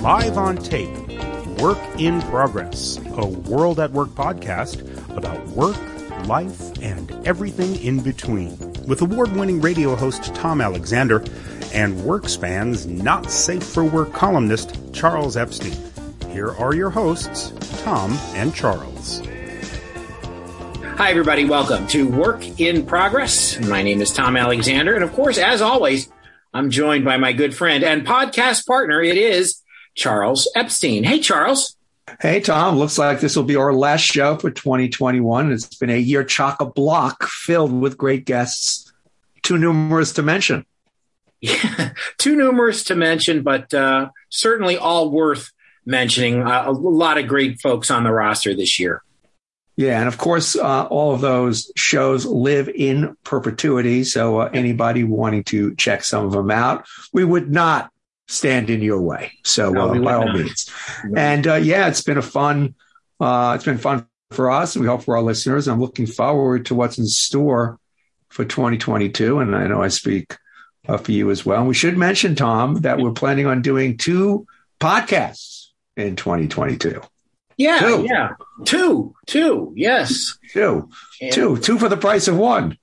Live on tape, Work in Progress, a World at Work podcast about work, life, and everything in between. With award-winning radio host Tom Alexander and WorkSpan's Not Safe for Work columnist Charles Epstein. Here are your hosts, Tom and Charles. Hi, everybody. Welcome to Work in Progress. My name is Tom Alexander. And of course, as always, I'm joined by my good friend and podcast partner. It is Charles Epstein. Hey, Charles. Hey, Tom. Looks like this will be our last show for 2021. It's been a year chock-a-block filled with great guests. Too numerous to mention. Yeah, too numerous to mention, but certainly all worth mentioning. A lot of great folks on the roster this year. Yeah, and of course, all of those shows live in perpetuity. So anybody wanting to check some of them out, we would not stand in your way. So by all means. And it's been fun for us, and we hope for our listeners. I'm looking forward to what's in store for 2022. And I know I speak for you as well. And we should mention, Tom, that we're planning on doing 2 podcasts in 2022. Two. Yes. Two for the price of one.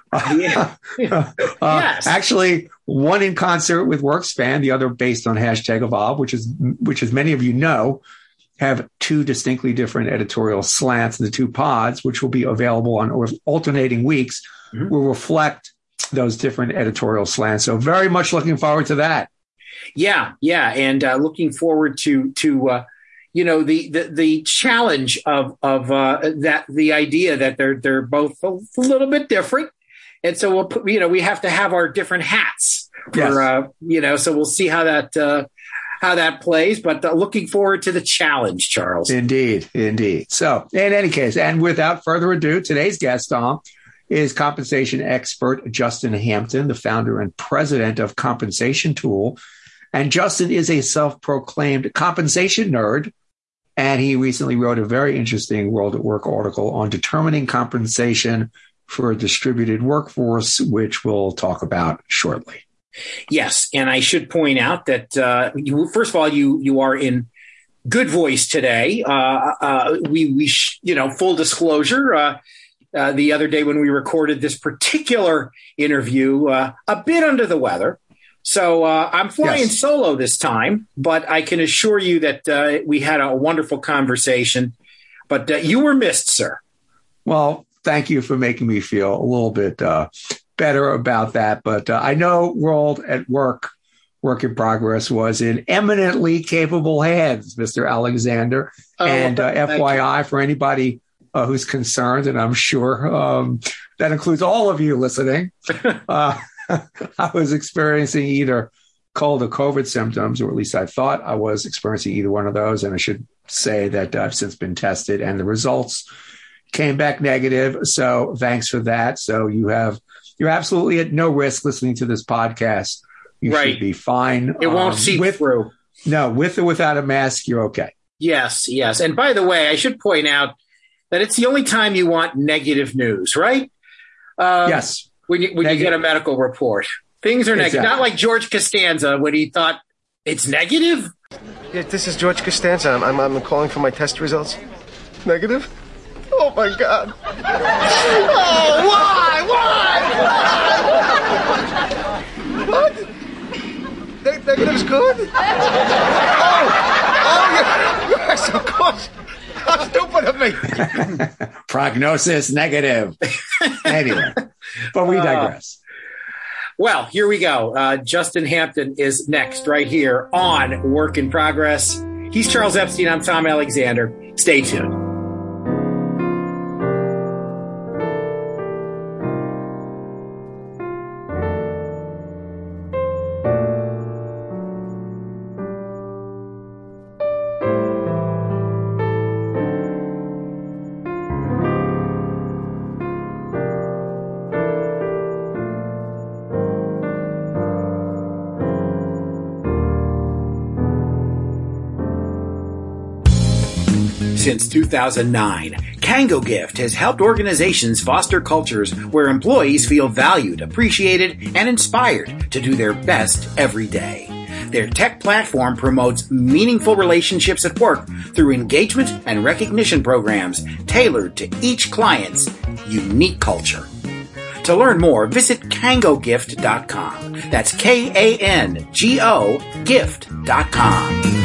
Yes. Actually, one in concert with WorkSpan, the other based on #Evolve, which as many of you know, have 2 distinctly different editorial slants in the 2 pods, which will be available on alternating weeks, will reflect those different editorial slants. So very much looking forward to that. Yeah. And looking forward to the challenge of that, the idea that they're both a little bit different. And so we'll put, we have to have our different hats for, so we'll see how that plays, but looking forward to the challenge, Charles. Indeed. So in any case, and without further ado, today's guest, Tom, is compensation expert Justin Hampton, the founder and president of Compensation Tool. And Justin is a self-proclaimed compensation nerd. And he recently wrote a very interesting World at Work article on determining compensation for a distributed workforce, which we'll talk about shortly. Yes. And I should point out that, first of all, you are in good voice today. Full disclosure, the other day when we recorded this particular interview, a bit under the weather. So I'm flying solo this time, but I can assure you that we had a wonderful conversation. But you were missed, sir. Well, thank you for making me feel a little bit better about that. But I know World at Work in Progress was in eminently capable hands, Mr. Alexander. And FYI, for anybody who's concerned, and I'm sure that includes all of you listening, I was experiencing either cold or COVID symptoms, or at least I thought I was experiencing either one of those. And I should say that I've since been tested and the results came back negative. So thanks for that. So you're absolutely at no risk listening to this podcast. You should be fine. It won't seep through. No, with or without a mask, you're okay. Yes. And by the way, I should point out that it's the only time you want negative news, right? Yes. When you get a medical report, things are negative. Exactly. Not like George Costanza when he thought it's negative. Yeah, this is George Costanza. I'm calling for my test results. Negative? Oh my God! Oh, why? What? Negative's good? Yes, of course. How stupid of me! Prognosis negative. Anyway. But we digress. Well, here we go. Justin Hampton is next right here on Work in Progress. He's Charles Epstein. I'm Tom Alexander. Stay tuned. Since 2009, KangoGift has helped organizations foster cultures where employees feel valued, appreciated, and inspired to do their best every day. Their tech platform promotes meaningful relationships at work through engagement and recognition programs tailored to each client's unique culture. To learn more, visit kangogift.com. That's KANGO gift.com.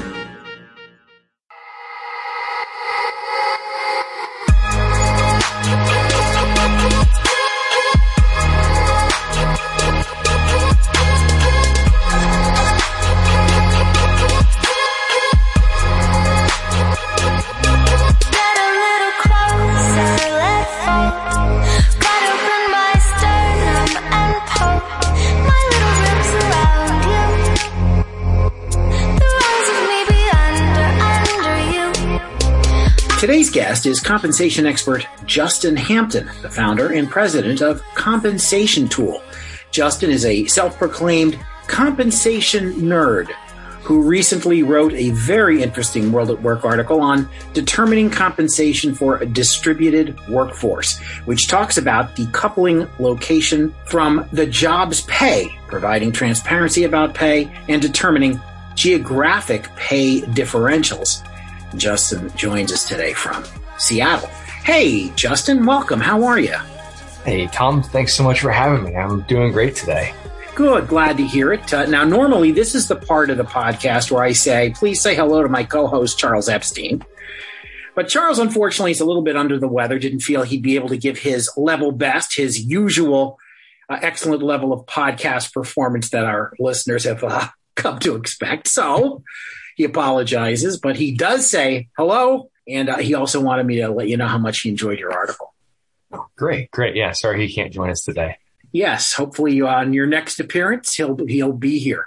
Today's guest is compensation expert Justin Hampton, the founder and president of Compensation Tool. Justin is a self-proclaimed compensation nerd who recently wrote a very interesting World at Work article on determining compensation for a distributed workforce, which talks about decoupling location from the job's pay, providing transparency about pay, and determining geographic pay differentials. Justin joins us today from Seattle. Hey, Justin, welcome. How are you? Hey, Tom. Thanks so much for having me. I'm doing great today. Good. Glad to hear it. Now, normally, this is the part of the podcast where I say, please say hello to my co-host, Charles Epstein. But Charles, unfortunately, is a little bit under the weather, didn't feel he'd be able to give his level best, his usual excellent level of podcast performance that our listeners have come to expect. So he apologizes, but he does say hello, and he also wanted me to let you know how much he enjoyed your article. Oh, great. Yeah, sorry he can't join us today. Yes, hopefully on your next appearance, he'll be here.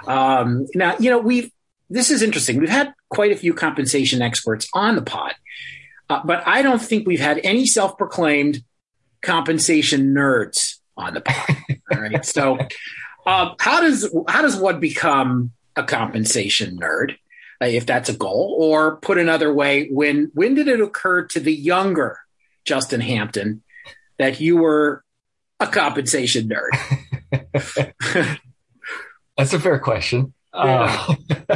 Now, this is interesting. We've had quite a few compensation experts on the pod, but I don't think we've had any self-proclaimed compensation nerds on the pod. All right. So how does one become a compensation nerd, if that's a goal? Or put another way, when did it occur to the younger Justin Hampton that you were a compensation nerd? That's a fair question. Yeah.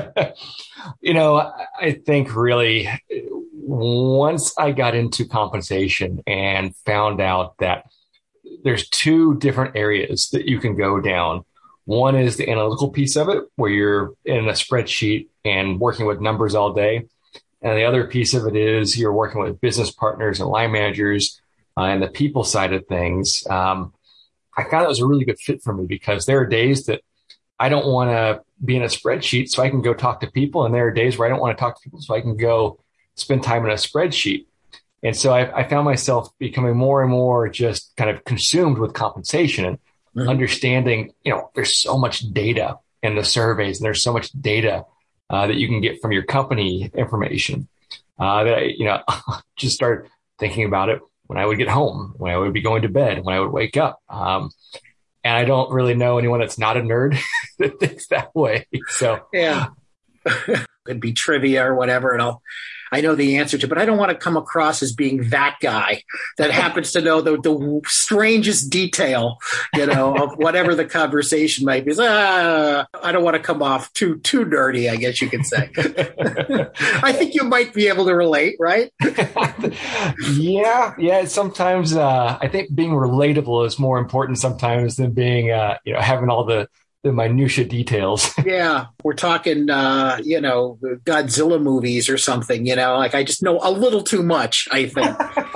I think really once I got into compensation and found out that there's two different areas that you can go down. One is the analytical piece of it, where you're in a spreadsheet and working with numbers all day. And the other piece of it is you're working with business partners and line managers and the people side of things. I found it was a really good fit for me because there are days that I don't want to be in a spreadsheet so I can go talk to people. And there are days where I don't want to talk to people so I can go spend time in a spreadsheet. And so I found myself becoming more and more just kind of consumed with compensation and understanding, there's so much data in the surveys and there's so much data that you can get from your company information that I just start thinking about it when I would get home, when I would be going to bed, when I would wake up. And I don't really know anyone that's not a nerd that thinks that way. So yeah, could be trivia or whatever. And I know the answer to, but I don't want to come across as being that guy that happens to know the strangest detail, of whatever the conversation might be. I don't want to come off too nerdy, I guess you could say. I think you might be able to relate, right? Yeah. Sometimes I think being relatable is more important sometimes than being, having all the minutia details. Yeah. We're talking, Godzilla movies or something, I just know a little too much, I think.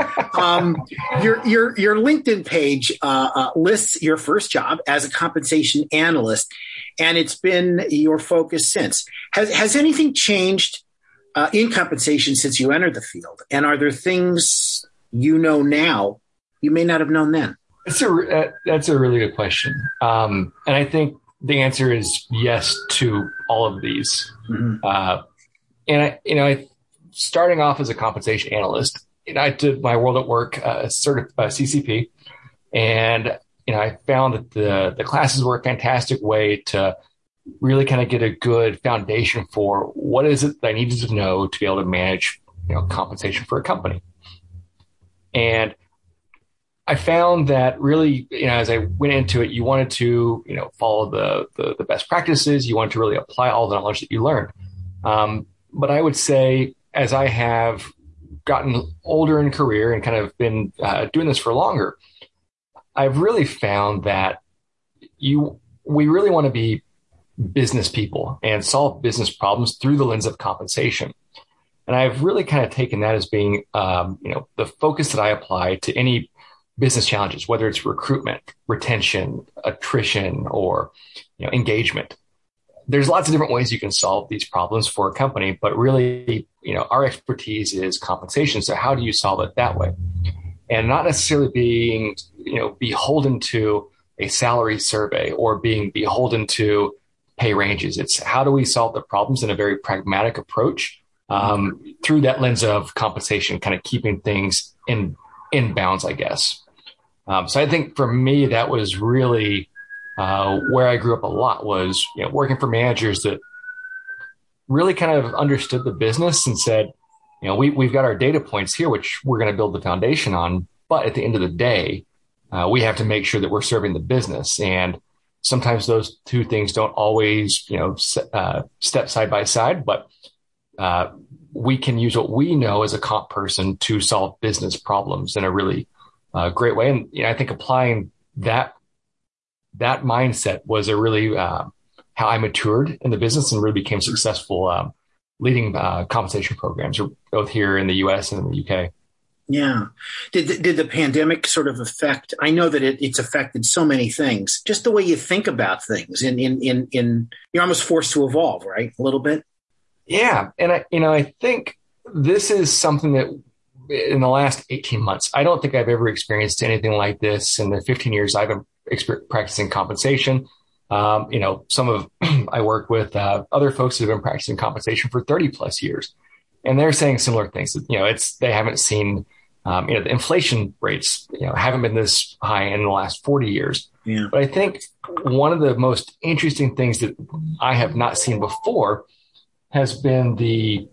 Your LinkedIn page lists your first job as a compensation analyst, and it's been your focus since. Has anything changed in compensation since you entered the field? And are there things now you may not have known then? That's a really good question. And I think the answer is yes to all of these. Mm-hmm. And starting off as a compensation analyst, I did my World at Work CCP, and I found that the classes were a fantastic way to really kind of get a good foundation for what is it that I needed to know to be able to manage compensation for a company. And I found that really, as I went into it, you wanted to, follow the best practices. You wanted to really apply all the knowledge that you learned. But I would say, as I have gotten older in career and kind of been doing this for longer, I've really found that we really want to be business people and solve business problems through the lens of compensation. And I've really kind of taken that as being, the focus that I apply to any business challenges, whether it's recruitment, retention, attrition, or engagement. There's lots of different ways you can solve these problems for a company, but really, our expertise is compensation. So how do you solve it that way? And not necessarily being, beholden to a salary survey or being beholden to pay ranges. It's how do we solve the problems in a very pragmatic approach through that lens of compensation, kind of keeping things in bounds, I guess. So I think for me, that was really where I grew up a lot, was working for managers that really kind of understood the business and said, we've got our data points here, which we're going to build the foundation on. But at the end of the day, we have to make sure that we're serving the business. And sometimes those two things don't always, step side by side, but we can use what we know as a comp person to solve business problems in a really great way. And I think applying that mindset was a really how I matured in the business and really became successful leading compensation programs, both here in the U.S. and in the U.K. Yeah. Did the pandemic sort of affect? I know that it's affected so many things. Just the way you think about things, you're almost forced to evolve, right? A little bit. Yeah, and I think this is something that in the last 18 months, I don't think I've ever experienced anything like this in the 15 years I've been practicing compensation. Some of I work with other folks who have been practicing compensation for 30 plus years, and they're saying similar things. They haven't seen, the inflation rates, haven't been this high in the last 40 years. Yeah. But I think one of the most interesting things that I have not seen before has been the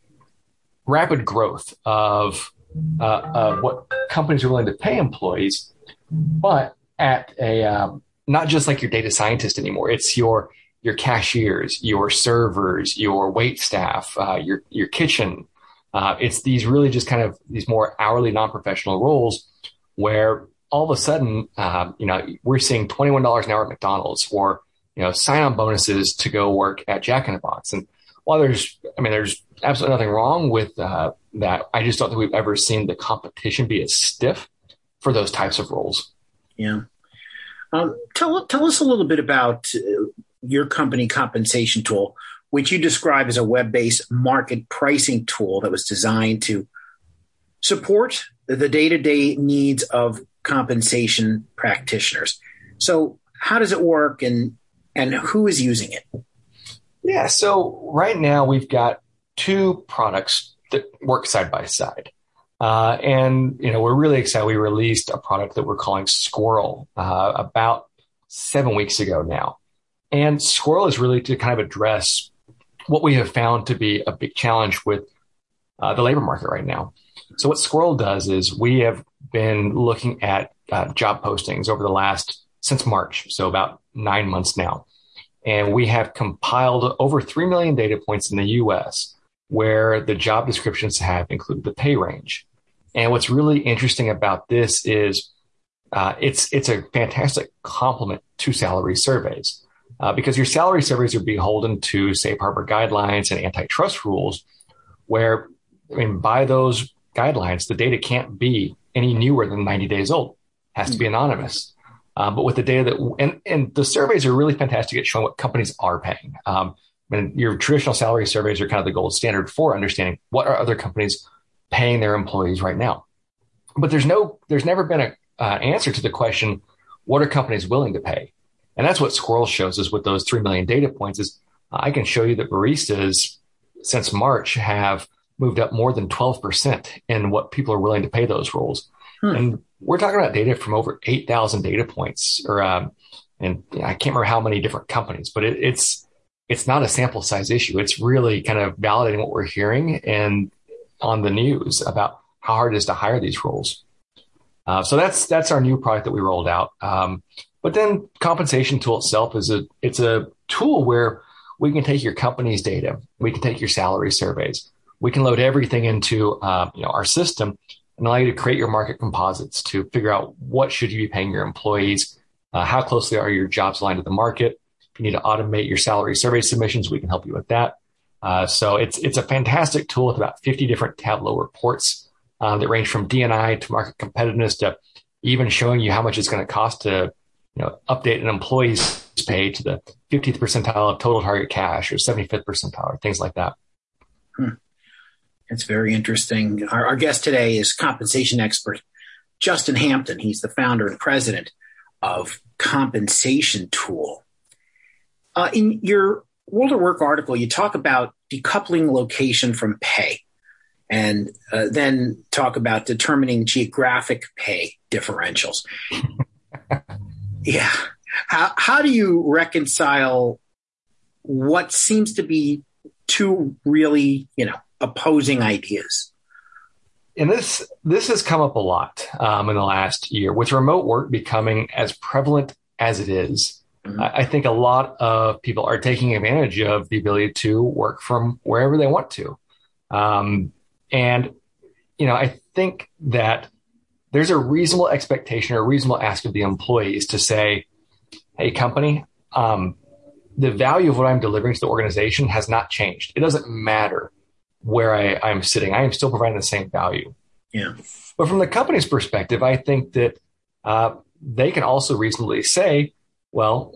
rapid growth of what companies are willing to pay employees, but at a not just like your data scientist anymore. It's your cashiers, your servers, your wait staff, your kitchen. It's these really just kind of these more hourly non-professional roles where all of a sudden, we're seeing $21 an hour at McDonald's or, sign-on bonuses to go work at Jack in the Box. And while there's absolutely nothing wrong with that, I just don't think we've ever seen the competition be as stiff for those types of roles. Yeah. Tell us a little bit about your company compensation tool, which you describe as a web-based market pricing tool that was designed to support the day-to-day needs of compensation practitioners. So how does it work and who is using it? Yeah. So right now we've got two products that work side by side. And we're really excited. We released a product that we're calling Squirrel about 7 weeks ago now. And Squirrel is really to kind of address what we have found to be a big challenge with the labor market right now. So what Squirrel does is we have been looking at job postings since March, so about 9 months now. And we have compiled over 3 million data points in the US where the job descriptions have included the pay range. And what's really interesting about this is it's a fantastic complement to salary surveys because your salary surveys are beholden to safe harbor guidelines and antitrust rules where, by those guidelines, the data can't be any newer than 90 days old. It has to be anonymous. But with the data and the surveys are really fantastic at showing what companies are paying. Your traditional salary surveys are kind of the gold standard for understanding what are other companies paying their employees right now. But there's never been an answer to the question, what are companies willing to pay? And that's what Squirrel shows us with those 3 million data points is I can show you that baristas since March have moved up more than 12% in what people are willing to pay those roles. And we're talking about data from over 8,000 data points and I can't remember how many different companies, but it's not a sample size issue. It's really kind of validating what we're hearing and on the news about how hard it is to hire these roles. So that's our new product that we rolled out. But then compensation tool itself it's a tool where we can take your company's data, we can take your salary surveys, we can load everything into our system and allow you to create your market composites to figure out what should you be paying your employees, how closely are your jobs aligned to the market. If you need to automate your salary survey submissions, we can help you with that. So it's a fantastic tool with about 50 different Tableau reports that range from D&I to market competitiveness to even showing you how much it's going to cost to update an employee's pay to the 50th percentile of total target cash or 75th percentile, things like that. It's very interesting. Our guest today is compensation expert Justin Hampton. He's the founder and president of Compensation Tool. In your World of Work article, you talk about decoupling location from pay and then talk about determining geographic pay differentials. Yeah. How do you reconcile what seems to be two really, opposing ideas? And this has come up a lot in the last year with remote work becoming as prevalent as it is. Mm-hmm. I think a lot of people are taking advantage of the ability to work from wherever they want to. I think that there's a reasonable expectation or a reasonable ask of the employees to say, hey, company, the value of what I'm delivering to the organization has not changed. It doesn't matter where I'm sitting. I am still providing the same value. Yeah. But from the company's perspective, I think that they can also reasonably say, well,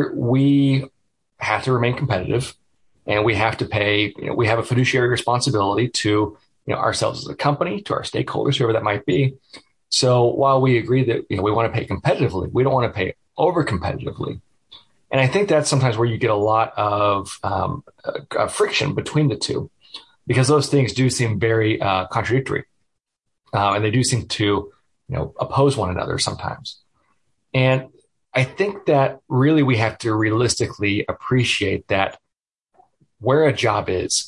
we have to remain competitive and we have to pay, we have a fiduciary responsibility to ourselves as a company, to our stakeholders, whoever that might be. So while we agree that we want to pay competitively, we don't want to pay over competitively. And I think that's sometimes where you get a lot of friction between the two, because those things do seem very contradictory, and they do seem to oppose one another sometimes. And I think that really we have to realistically appreciate that where a job is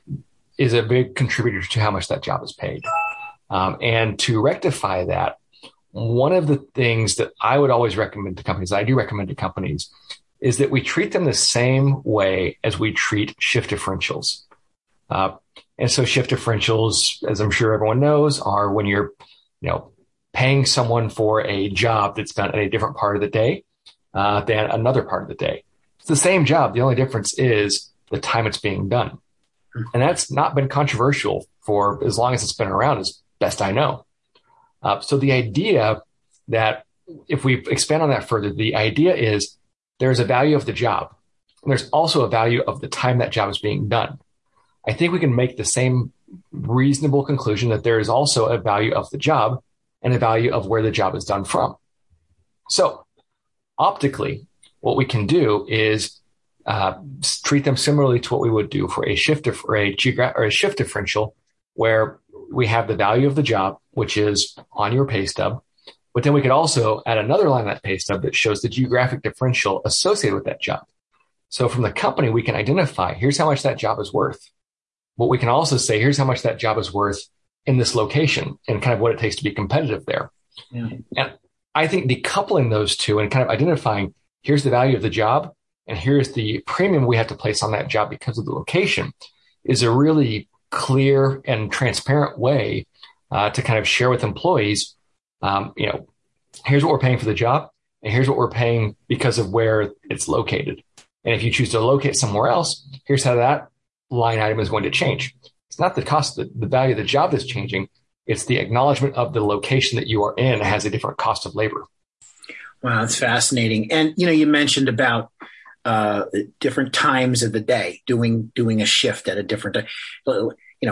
a big contributor to how much that job is paid. And to rectify that, one of the things that I would always recommend to companies, I do recommend to companies, is that we treat them the same way as we treat shift differentials. And so shift differentials, as I'm sure everyone knows, are when you're, paying someone for a job that's done at a different part of the day than another part of the day. It's the same job. The only difference is the time it's being done. And that's not been controversial for as long as it's been around, as best I know. So the idea that if we expand on that further, the idea is there's a value of the job. And there's also a value of the time that job is being done. I think we can make the same reasonable conclusion that there is also a value of the job and a value of where the job is done from. So optically, what we can do is treat them similarly to what we would do for a shift differential, where we have the value of the job, which is on your pay stub. But then we could also add another line on that pay stub that shows the geographic differential associated with that job. So from the company, we can identify, here's how much that job is worth. But we can also say, here's how much that job is worth in this location and kind of what it takes to be competitive there. Yeah. And I think decoupling those two and kind of identifying, here's the value of the job and here's the premium we have to place on that job because of the location, is a really clear and transparent way to kind of share with employees, here's what we're paying for the job and here's what we're paying because of where it's located. And if you choose to locate somewhere else, here's how that line item is going to change. It's not the cost, the value of the job that's changing. It's the acknowledgement of the location that you are in has a different cost of labor. Wow, that's fascinating. And, you mentioned about different times of the day, doing a shift at a different time.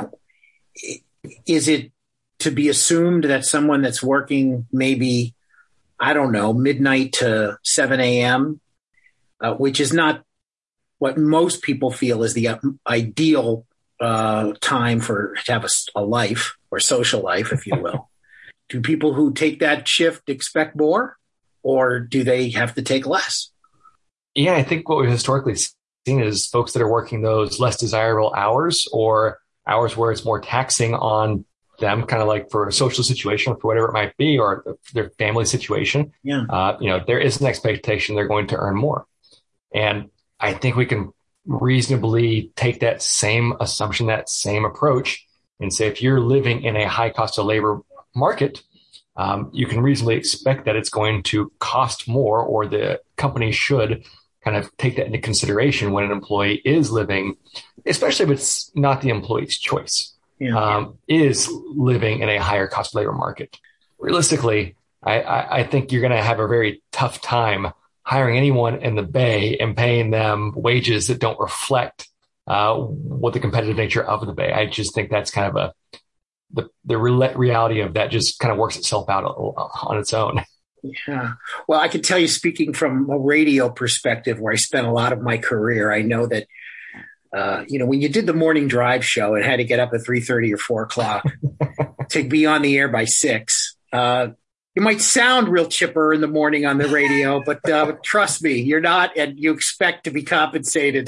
Is it to be assumed that someone that's working maybe, midnight to 7 a.m., which is not what most people feel is the ideal time to have a life or social life, if you will. Do people who take that shift expect more, or do they have to take less? Yeah, I think what we've historically seen is folks that are working those less desirable hours or hours where it's more taxing on them, kind of like for a social situation, for whatever it might be, or their family situation. There is an expectation they're going to earn more. And I think we can reasonably take that same assumption, that same approach, and say, if you're living in a high cost of labor market, you can reasonably expect that it's going to cost more, or the company should kind of take that into consideration when an employee is living, especially if it's not the employee's choice, is living in a higher cost of labor market. Realistically, I think you're going to have a very tough time hiring anyone in the Bay and paying them wages that don't reflect what the competitive nature of the Bay. I just think that's kind of the reality of that just kind of works itself out on its own. Yeah. Well, I can tell you, speaking from a radio perspective, where I spent a lot of my career, I know that, when you did the morning drive show, it had to get up at 3:30 or 4 o'clock to be on the air by 6. You might sound real chipper in the morning on the radio, but trust me, you're not, and you expect to be compensated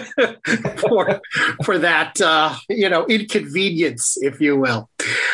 for that, inconvenience, if you will.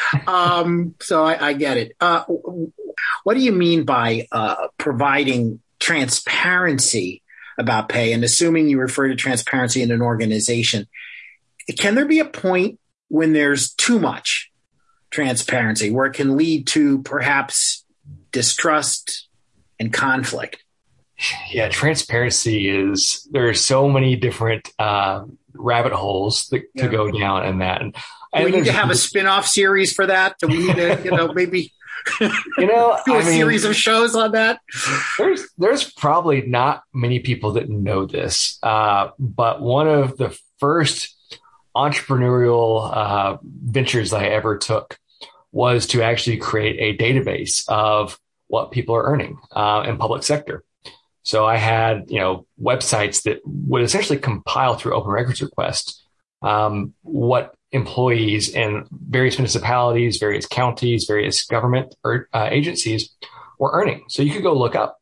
So I get it. What do you mean by providing transparency about pay? And assuming you refer to transparency in an organization, can there be a point when there's too much transparency, where it can lead to perhaps distrust and conflict? Yeah, transparency there are so many different rabbit holes to go down in that. And do we need to have a spin-off series for that? Do we need to, maybe do a series of shows on that? There's probably not many people that know this, but one of the first entrepreneurial ventures I ever took was to actually create a database of what people are earning in public sector. So I had, websites that would essentially compile through open records requests what employees in various municipalities, various counties, various government agencies were earning. So you could go look up,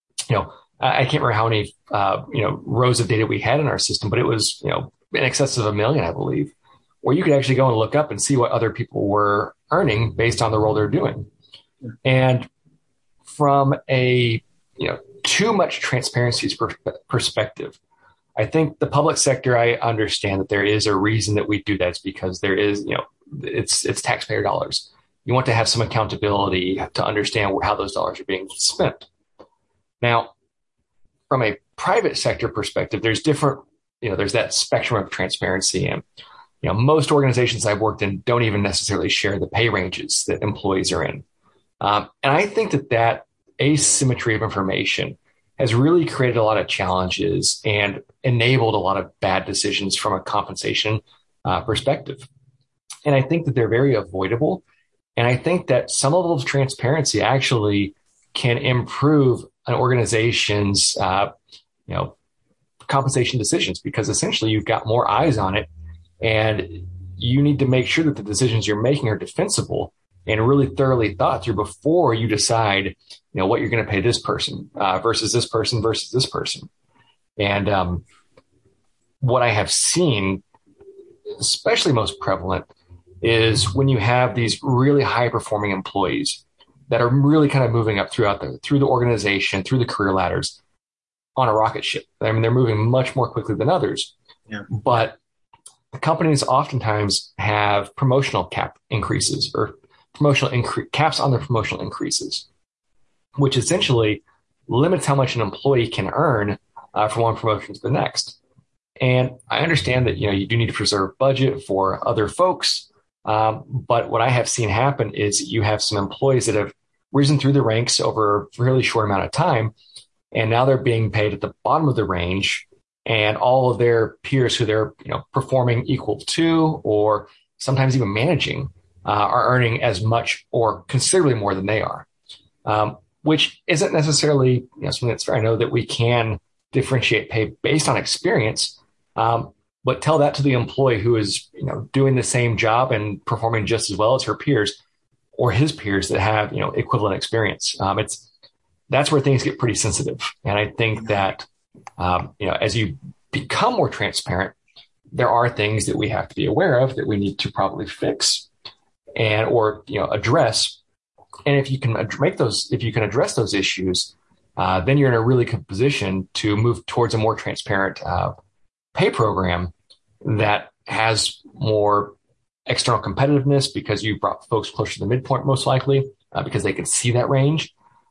I can't remember how many, rows of data we had in our system, but it was, in excess of 1 million, I believe, where you could actually go and look up and see what other people were earning based on the role they're doing. And from a, too much transparency perspective, I think the public sector, I understand that there is a reason that we do that. It's because there is, it's taxpayer dollars. You want to have some accountability to understand how those dollars are being spent. Now, from a private sector perspective, there's different, there's that spectrum of transparency. And, most organizations I've worked in don't even necessarily share the pay ranges that employees are in. And I think that asymmetry of information has really created a lot of challenges and enabled a lot of bad decisions from a compensation perspective. And I think that they're very avoidable. And I think that some level of transparency actually can improve an organization's, compensation decisions, because essentially you've got more eyes on it, and you need to make sure that the decisions you're making are defensible and really thoroughly thought through before you decide, what you're going to pay this person versus this person versus this person. And what I have seen, especially most prevalent, is when you have these really high performing employees that are really kind of moving up through the organization, through the career ladders on a rocket ship. I mean, they're moving much more quickly than others, but the companies oftentimes have promotional cap increases or caps on their promotional increases, which essentially limits how much an employee can earn from one promotion to the next. And I understand that, you do need to preserve budget for other folks. But what I have seen happen is you have some employees that have risen through the ranks over a fairly short amount of time, and now they're being paid at the bottom of the range, and all of their peers who they're performing equal to, or sometimes even managing, are earning as much or considerably more than they are, which isn't necessarily something that's fair. I know that we can differentiate pay based on experience, but tell that to the employee who is doing the same job and performing just as well as her peers or his peers that have equivalent experience. That's where things get pretty sensitive, and I think that as you become more transparent, there are things that we have to be aware of that we need to probably fix. or address. And if you can address those issues, then you're in a really good position to move towards a more transparent pay program that has more external competitiveness, because you brought folks closer to the midpoint, most likely, because they can see that range.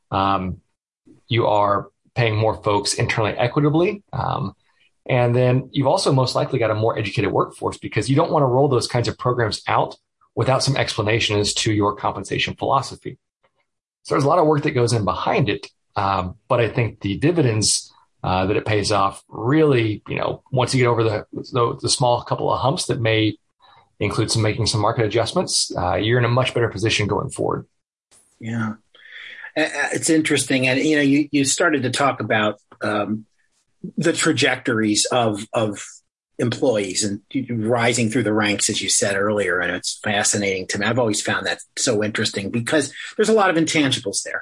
You are paying more folks internally equitably. And then you've also most likely got a more educated workforce, because you don't want to roll those kinds of programs out without some explanation as to your compensation philosophy. So there's a lot of work that goes in behind it. But I think the dividends that it pays off really, once you get over the small couple of humps that may include making some market adjustments, you're in a much better position going forward. Yeah. It's interesting. And, you started to talk about the trajectories of employees and rising through the ranks, as you said earlier. And it's fascinating to me. I've always found that so interesting, because there's a lot of intangibles there.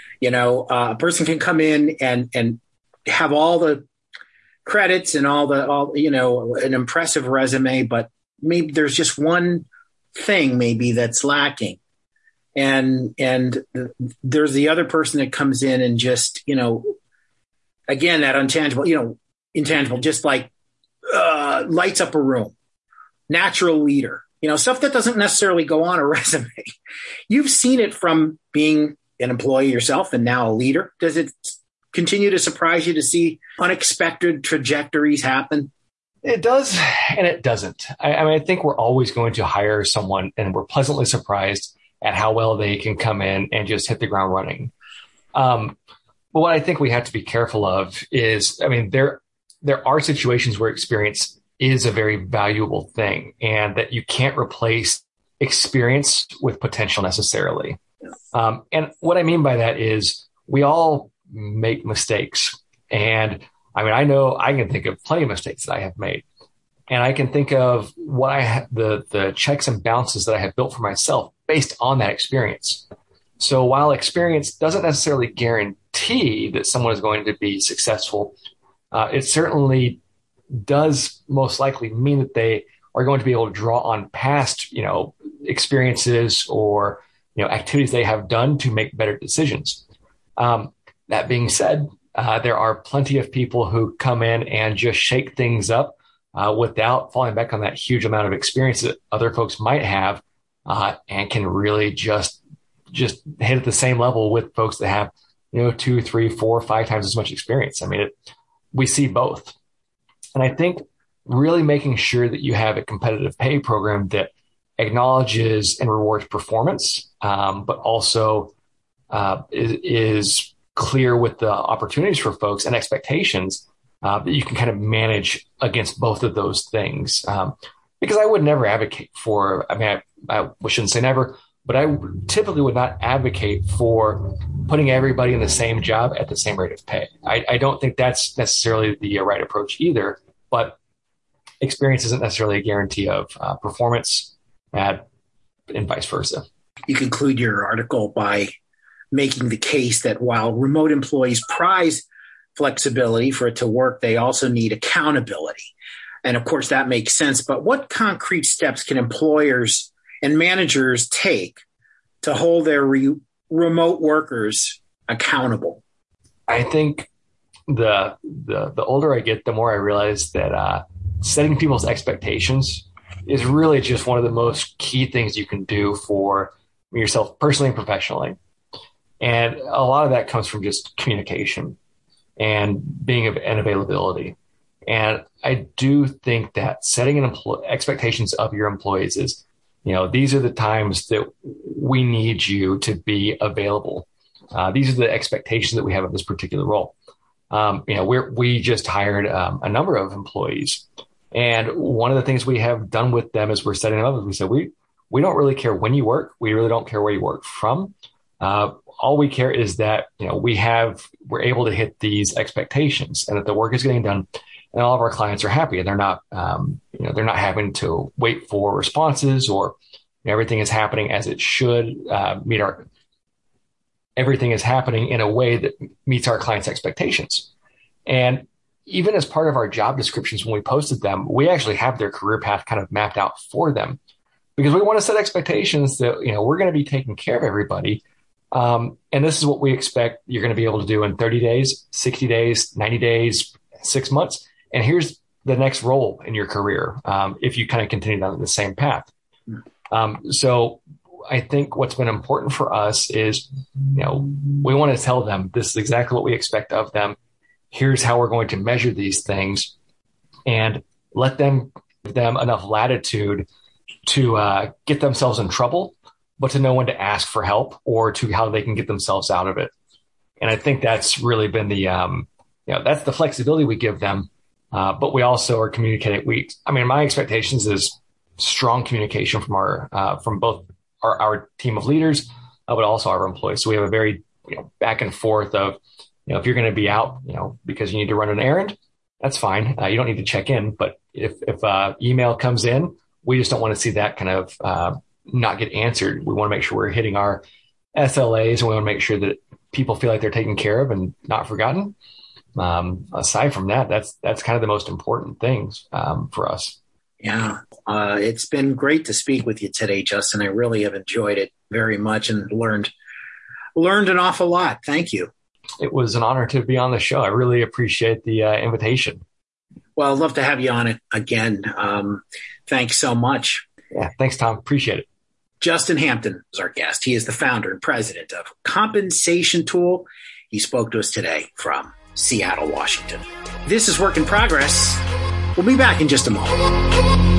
A person can come in and have all the credits and an impressive resume, but maybe there's just one thing maybe that's lacking. And there's the other person that comes in and just, again, that intangible, just like lights up a room, natural leader, stuff that doesn't necessarily go on a resume. You've seen it from being an employee yourself and now a leader. Does it continue to surprise you to see unexpected trajectories happen? It does, and it doesn't. I think we're always going to hire someone, and we're pleasantly surprised at how well they can come in and just hit the ground running. But what I think we have to be careful of is, there are situations where experience is a very valuable thing, and that you can't replace experience with potential necessarily. And what I mean by that is we all make mistakes. And I know I can think of plenty of mistakes that I have made. And I can think of what the checks and balances that I have built for myself based on that experience. So while experience doesn't necessarily guarantee that someone is going to be successful, it certainly does most likely mean that they are going to be able to draw on past, experiences or, activities they have done to make better decisions. That being said, there are plenty of people who come in and just shake things up without falling back on that huge amount of experience that other folks might have, and can really just hit at the same level with folks that have, 2, 3, 4, 5 times as much experience. We see both. And I think really making sure that you have a competitive pay program that acknowledges and rewards performance, but also is clear with the opportunities for folks and expectations, that you can kind of manage against both of those things. Because I would never advocate for, I shouldn't say never, but I typically would not advocate for putting everybody in the same job at the same rate of pay. I don't think that's necessarily the right approach either, but experience isn't necessarily a guarantee of performance, and vice versa. You conclude your article by making the case that while remote employees prize flexibility for it to work, they also need accountability. And of course, that makes sense. But what concrete steps can employers and managers take to hold their remote workers accountable? I think the older I get, the more I realize that setting people's expectations is really just one of the most key things you can do for yourself personally and professionally. And a lot of that comes from just communication and being an availability. And I do think that setting expectations of your employees is, these are the times that we need you to be available. These are the expectations that we have of this particular role. We just hired a number of employees. And one of the things we have done with them as we're setting them up is we said, we don't really care when you work. We really don't care where you work from. All we care is that, we're able to hit these expectations and that the work is getting done and all of our clients are happy and they're not having to wait for responses or everything is happening as it should everything is happening in a way that meets our clients' expectations. And even as part of our job descriptions, when we posted them, we actually have their career path kind of mapped out for them because we want to set expectations that, we're going to be taking care of everybody. And this is what we expect you're going to be able to do in 30 days, 60 days, 90 days, 6 months. And here's the next role in your career if you kind of continue down the same path. So I think what's been important for us is, we want to tell them this is exactly what we expect of them. Here's how we're going to measure these things, and let them give them enough latitude to get themselves in trouble, but to know when to ask for help or to how they can get themselves out of it. And I think that's really been the, that's the flexibility we give them. But we also are communicating. My expectations is strong communication from both our team of leaders, but also our employees. So we have a very, back and forth of, if you're going to be out, because you need to run an errand, that's fine. You don't need to check in. But if email comes in, we just don't want to see that kind of not get answered. We want to make sure we're hitting our SLAs, and we want to make sure that people feel like they're taken care of and not forgotten. Aside from that, that's kind of the most important things for us. Yeah. It's been great to speak with you today, Justin. I really have enjoyed it very much and learned an awful lot. Thank you. It was an honor to be on the show. I really appreciate the invitation. Well, I'd love to have you on it again. Thanks so much. Yeah. Thanks, Tom. Appreciate it. Justin Hampton is our guest. He is the founder and president of Compensation Tool. He spoke to us today from Seattle, Washington. This is Work in Progress. We'll be back in just a moment.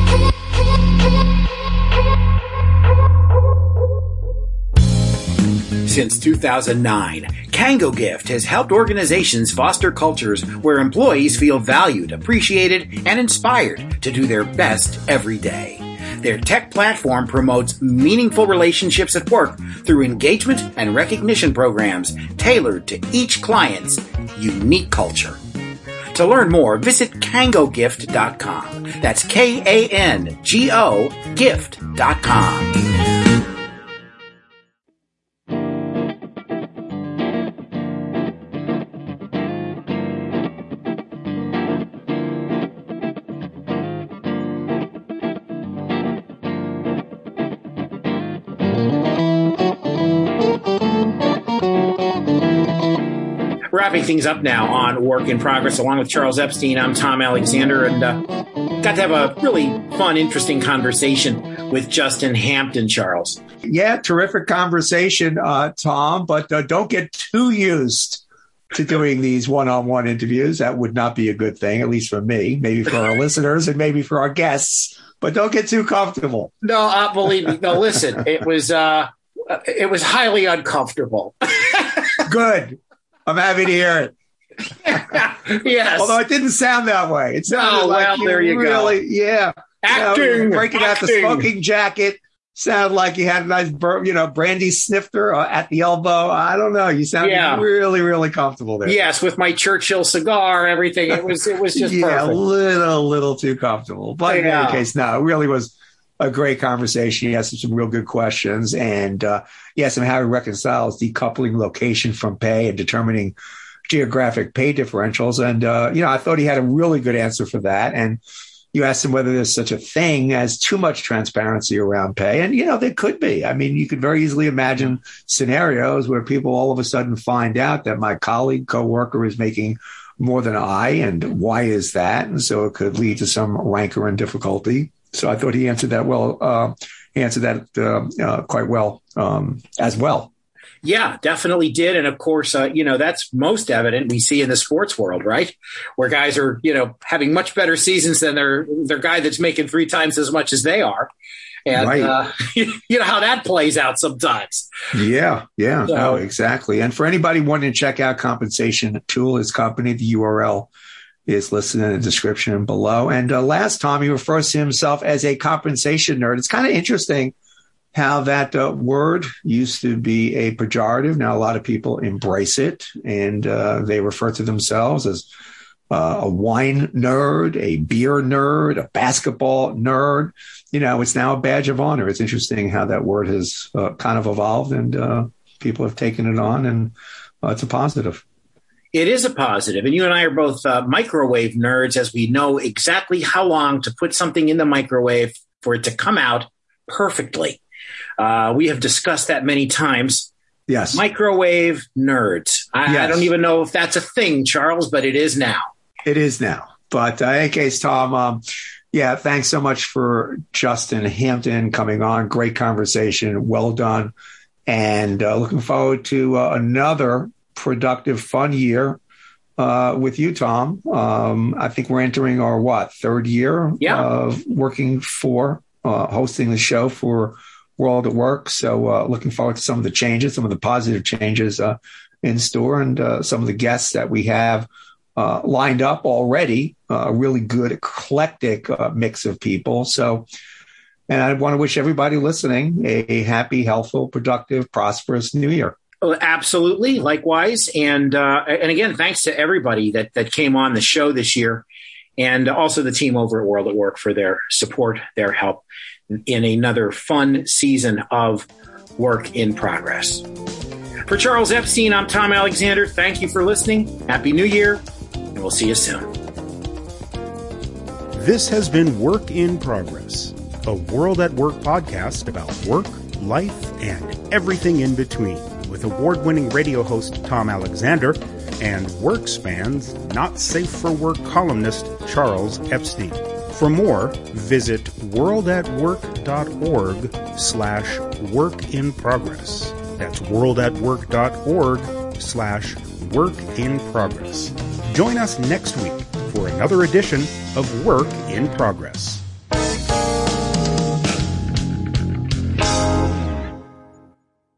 Since 2009, Kango Gift has helped organizations foster cultures where employees feel valued, appreciated, and inspired to do their best every day. Their tech platform promotes meaningful relationships at work through engagement and recognition programs tailored to each client's unique culture. To learn more, visit kangogift.com. That's Kango gift.com. Wrapping things up now on Work in Progress, along with Charles Epstein, I'm Tom Alexander, and got to have a really fun, interesting conversation with Justin Hampton, Charles. Yeah, terrific conversation, Tom, but don't get too used to doing these one-on-one interviews. That would not be a good thing, at least for me, maybe for our listeners and maybe for our guests, but don't get too comfortable. No, believe me. No, listen, it was highly uncomfortable. Good. I'm happy to hear it. Yes. Although it didn't sound that way. It sounded like you there you really, go. Yeah. Acting. Breaking out the smoking jacket. Sounded like you had a nice, brandy snifter at the elbow. I don't know. You sounded really, really comfortable there. Yes, with my Churchill cigar, everything. It was just perfect. A little too comfortable. But in any case, no, it really was a great conversation. He asked some real good questions, and he asked him how he reconciles decoupling location from pay and determining geographic pay differentials. And, I thought he had a really good answer for that. And you asked him whether there's such a thing as too much transparency around pay. And, there could be. I mean, you could very easily imagine scenarios where people all of a sudden find out that my colleague, coworker is making more than I, and why is that? And so it could lead to some rancor and difficulty. So I thought he answered that well. He answered that quite well as well. Yeah, definitely did. And of course, that's most evident we see in the sports world, right? Where guys are, having much better seasons than their guy that's making 3 times as much as they are. And right. You know how that plays out sometimes. Yeah. No, exactly. And for anybody wanting to check out Compensation Tool, his company, the URL is listed in the description below. And last time he refers to himself as a compensation nerd. It's kind of interesting how that word used to be a pejorative. Now a lot of people embrace it, and they refer to themselves as a wine nerd, a beer nerd, a basketball nerd. It's now a badge of honor. It's interesting how that word has kind of evolved, and people have taken it on, and it's a positive. It is a positive. And you and I are both microwave nerds, as we know exactly how long to put something in the microwave for it to come out perfectly. We have discussed that many times. Yes. Microwave nerds. I don't even know if that's a thing, Charles, but it is now. It is now. But in any case, Tom, thanks so much for Justin Hampton coming on. Great conversation. Well done. And looking forward to another productive, fun year with you, Tom. I think we're entering our, third year of working for, hosting the show for World at Work. So looking forward to some of the changes, some of the positive changes in store, and some of the guests that we have lined up already. A really good, eclectic mix of people. So, and I want to wish everybody listening a happy, healthful, productive, prosperous New Year. Oh, absolutely. Likewise. And again, thanks to everybody that came on the show this year, and also the team over at World at Work for their support, their help in another fun season of Work in Progress. For Charles Epstein, I'm Tom Alexander. Thank you for listening. Happy New Year, and we'll see you soon. This has been Work in Progress, a World at Work podcast about work, life, and everything in between, with award-winning radio host Tom Alexander and WorkSpan's Not Safe for Work columnist Charles Epstein. For more, visit worldatwork.org/work-in-progress. That's worldatwork.org/work-in-progress. Join us next week for another edition of Work in Progress.